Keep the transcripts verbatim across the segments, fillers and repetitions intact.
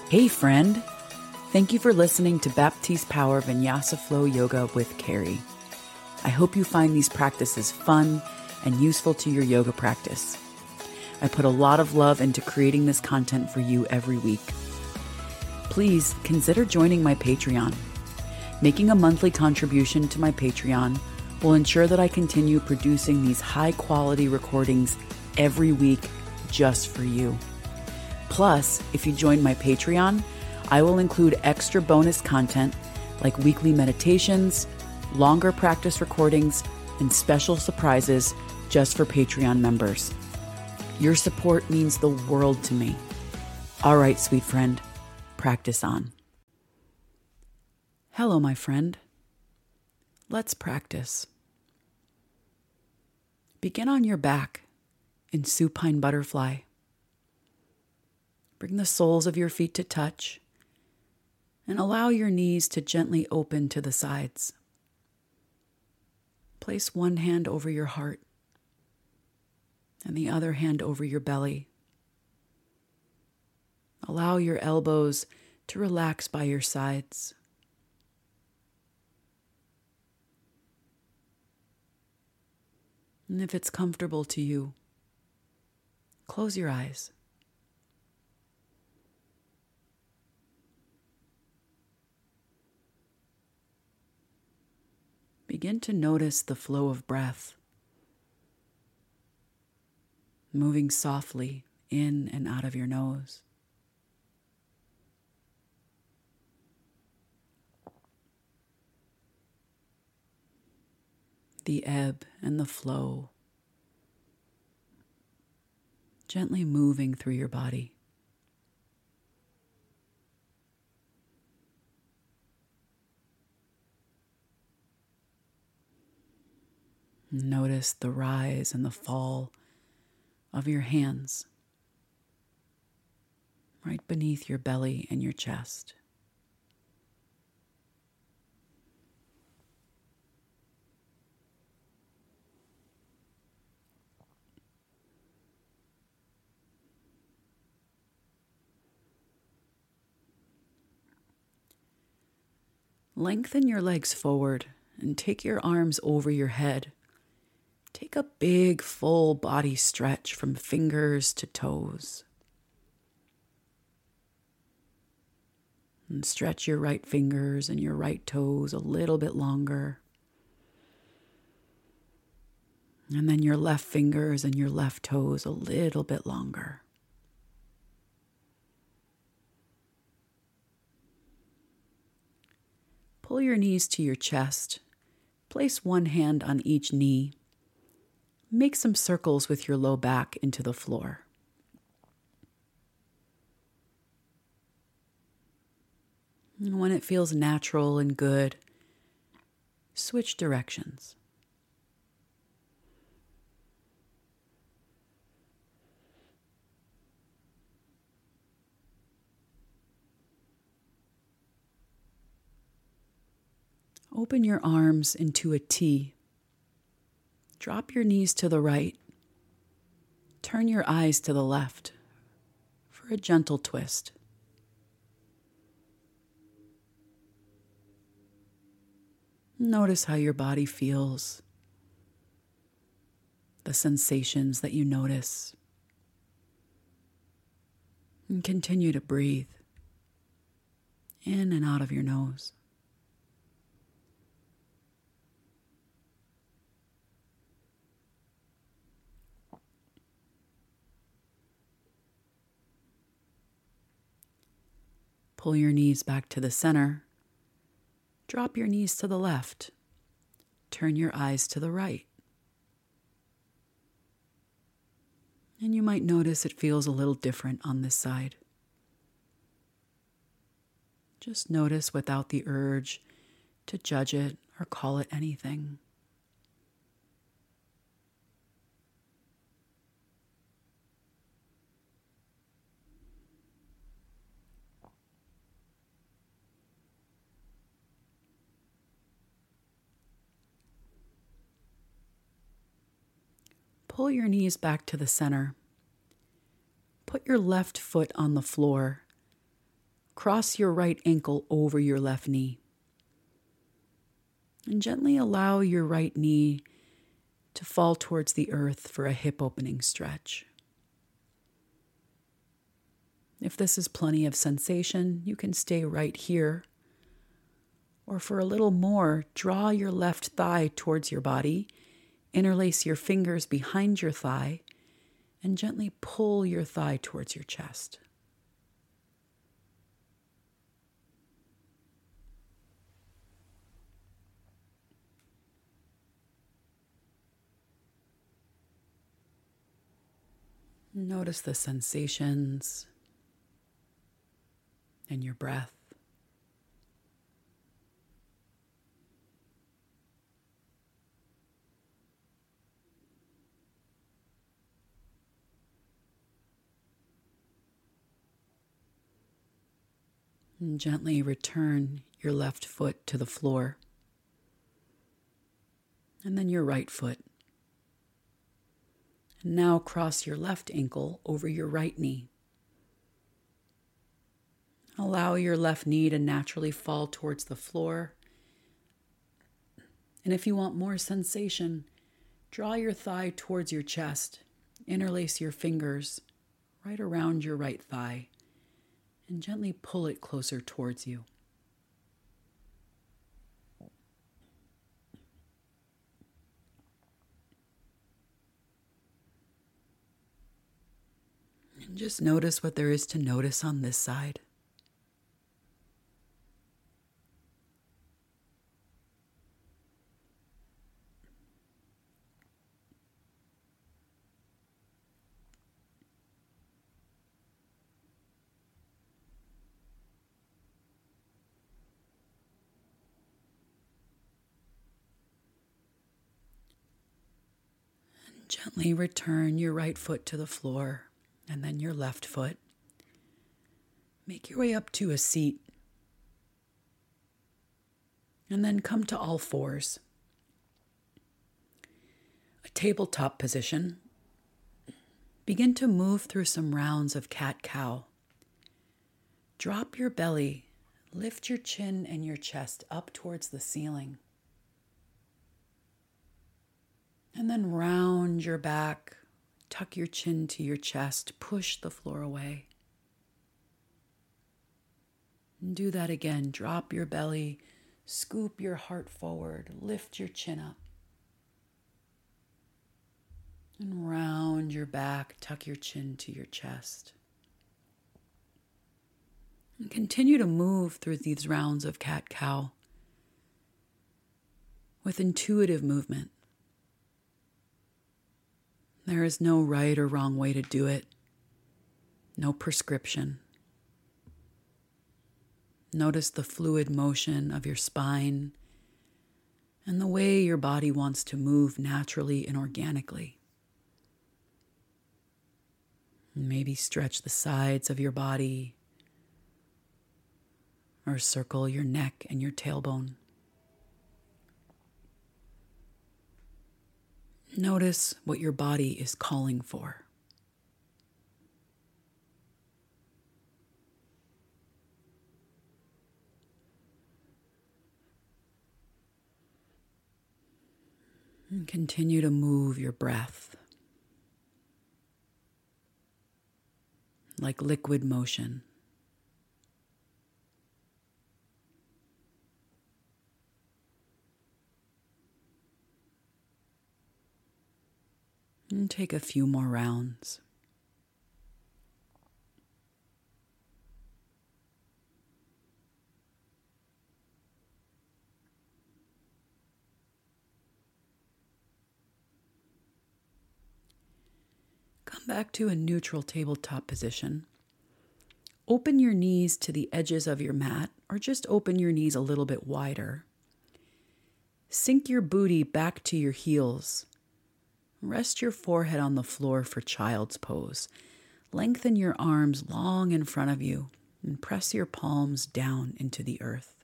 Hey friend, thank you for listening to Baptiste Power Vinyasa Flow Yoga with Carrie. I hope you find these practices fun and useful to your yoga practice. I put a lot of love into creating this content for you every week. Please consider joining my Patreon. Making a monthly contribution to my Patreon will ensure that I continue producing these high-quality recordings every week just for you. Plus, if you join my Patreon, I will include extra bonus content like weekly meditations, longer practice recordings, and special surprises just for Patreon members. Your support means the world to me. All right, sweet friend, practice on. Hello, my friend. Let's practice. Begin on your back in supine butterfly. Bring the soles of your feet to touch and allow your knees to gently open to the sides. Place one hand over your heart and the other hand over your belly. Allow your elbows to relax by your sides. And if it's comfortable to you, close your eyes. Begin to notice the flow of breath, moving softly in and out of your nose. The ebb and the flow, gently moving through your body. Notice the rise and the fall of your hands right beneath your belly and your chest. Lengthen your legs forward and take your arms over your head. Take a big, full body stretch from fingers to toes. And stretch your right fingers and your right toes a little bit longer. And then your left fingers and your left toes a little bit longer. Pull your knees to your chest. Place one hand on each knee. Make some circles with your low back into the floor. And when it feels natural and good, switch directions. Open your arms into a T. Drop your knees to the right. Turn your eyes to the left for a gentle twist. Notice how your body feels, the sensations that you notice, and continue to breathe in and out of your nose. Pull your knees back to the center. Drop your knees to the left. Turn your eyes to the right. And you might notice it feels a little different on this side. Just notice without the urge to judge it or call it anything. Pull your knees back to the center. Put your left foot on the floor. cross your right ankle over your left knee. And gently allow your right knee to fall towards the earth for a hip opening stretch. If this is plenty of sensation, you can stay right here. Or for a little more, draw your left thigh towards your body, interlace your fingers behind your thigh, and gently pull your thigh towards your chest. Notice the sensations and your breath. And gently return your left foot to the floor, and then your right foot. And now cross your left ankle over your right knee. Allow your left knee to naturally fall towards the floor. And if you want more sensation, draw your thigh towards your chest, interlace your fingers right around your right thigh, and gently pull it closer towards you. And just notice what there is to notice on this side. Gently return your right foot to the floor and then your left foot. Make your way up to a seat and then come to all fours. A tabletop position. Begin to move through some rounds of cat-cow. Drop your belly, lift your chin and your chest up towards the ceiling. And then round your back, tuck your chin to your chest, push the floor away. And do that again. Drop your belly, scoop your heart forward, lift your chin up. And round your back, tuck your chin to your chest. And continue to move through these rounds of cat-cow with intuitive movement. There is no right or wrong way to do it. No prescription. Notice the fluid motion of your spine and the way your body wants to move naturally and organically. Maybe stretch the sides of your body or circle your neck and your tailbone. Notice what your body is calling for. And continue to move your breath like liquid motion. And take a few more rounds. Come back to a neutral tabletop position. Open your knees to the edges of your mat, or just open your knees a little bit wider. Sink your booty back to your heels. Rest your forehead on the floor for child's pose. Lengthen your arms long in front of you and press your palms down into the earth.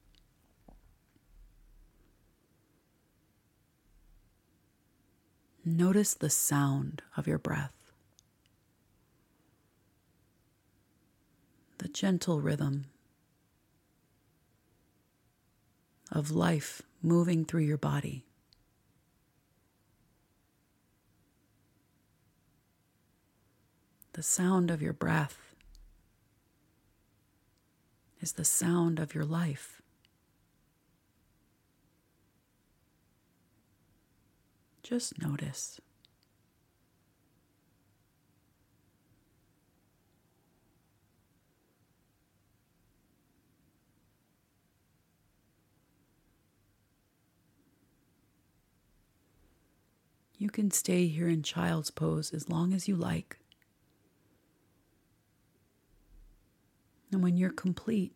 Notice the sound of your breath. the gentle rhythm of life moving through your body. The sound of your breath is the sound of your life. Just notice. You can stay here in child's pose as long as you like. And when you're complete,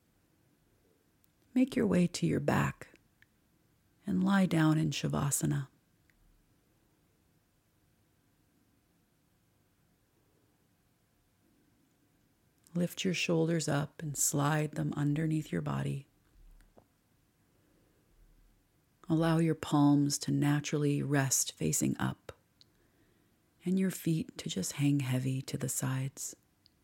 make your way to your back and lie down in Shavasana. Lift your shoulders up and slide them underneath your body. Allow your palms to naturally rest facing up and your feet to just hang heavy to the sides.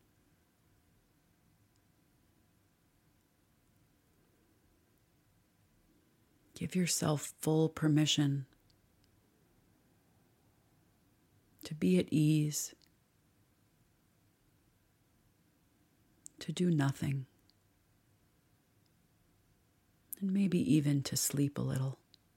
Give yourself full permission to be at ease, to do nothing, and maybe even to sleep a little.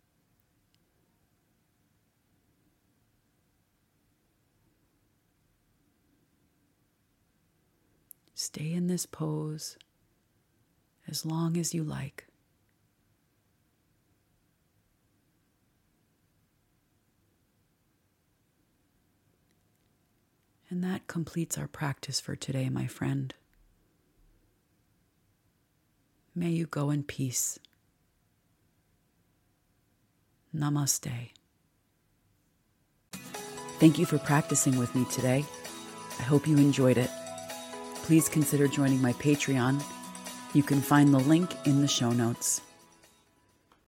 Stay in this pose as long as you like. And that completes our practice for today, my friend. May you go in peace. Namaste. Thank you for practicing with me today. I hope you enjoyed it. Please consider joining my Patreon. You can find the link in the show notes.